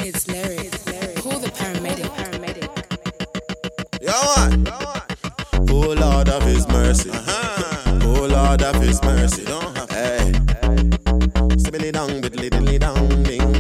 It's lyric. Call the paramedic. Yeah, man. Oh Lord of His mercy. Oh Lord of His mercy. Hey. Sibbly dong, biddly diddly dong, ding.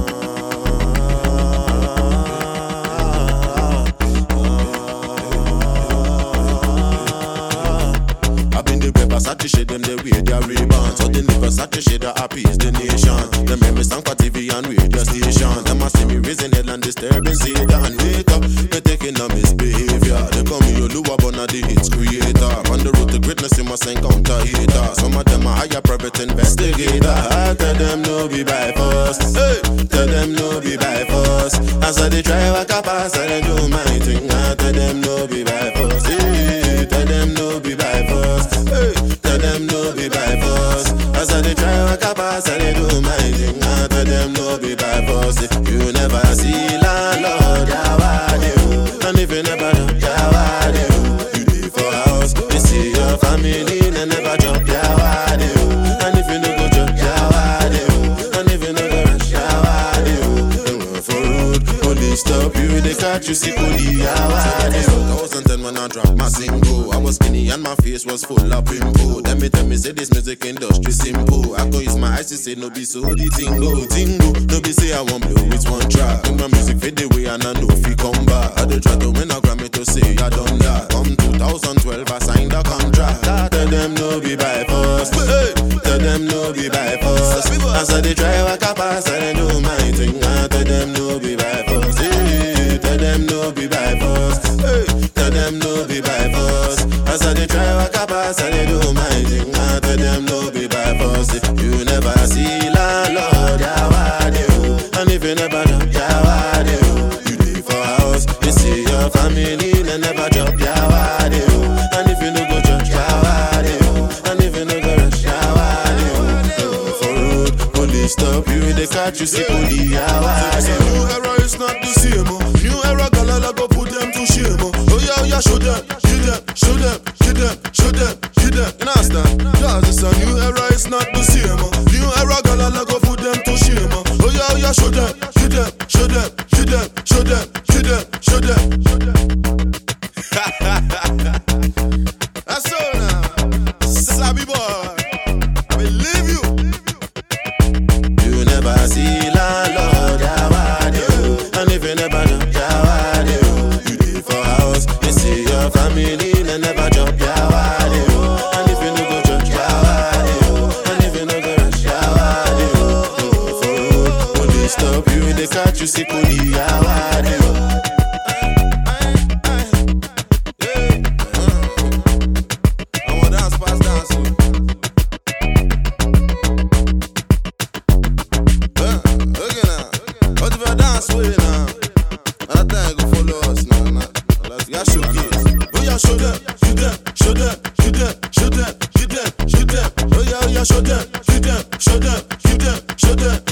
I've been the Versace shade them the way they rebound. So the Versace shade that appease the nation. Them make me stand for TV and radio station. Them a see me raising hell and disturbing Satan and wake up. They taking a misbehavior. They call me Oluwa Bona the hits creator. On the road to greatness you must encounter hater. Some of them are higher private investigator. I tell them no be by force. Hey, tell them no be by force. As I they try walk up past and they do my thing. I tell them no be by force. Hey, tell them no be by force. Hey, tell them no be by force. As I they try walk up past and they do my thing. I tell them no be by force. If you never see landlord, and if you never know, you live for house. You see your family, they never drop and if you no go drop and if you no go rush, they run for road. Police stop you, they catch you, see police. 2010 when I dropped my single, I was skinny and my face was full of pimple. Tell me say this music industry simple. I go use my eyes to say no be so the tingo. No be say I won't blow with one track. When my music fade away and I know if he come back. I dey try to win a Grammy to say I done that. Come 2012 I signed a contract. Tell them no be by force. Hey, tell them no be by force. As I dey try walk a pass and I do my thing. I tell them no be by force. Hey, tell them no be by force. Hey, tell them no be by force. As I dey try walk a pass and I do my thing. I tell them no be by force. You never see landlord, and if you never know, you live for house. You see your family, they never drop and if you no go church, and if you no go rush, for road, police stop you, they catch you, see police. New era is not the same. New era, galala go put them to shame. Oh yeah, show them. You understand? Cause it's a new era, it's not the same. New era, galala go put them to shame. Oh yeah, show them. That's all now. Sabi boy, I believe you. You never see landlord, and if you never know, you live for house. You see your family, they never drop and if you no go church, and if you no go rush, for road, police stop you, they catch you, see police. Show them.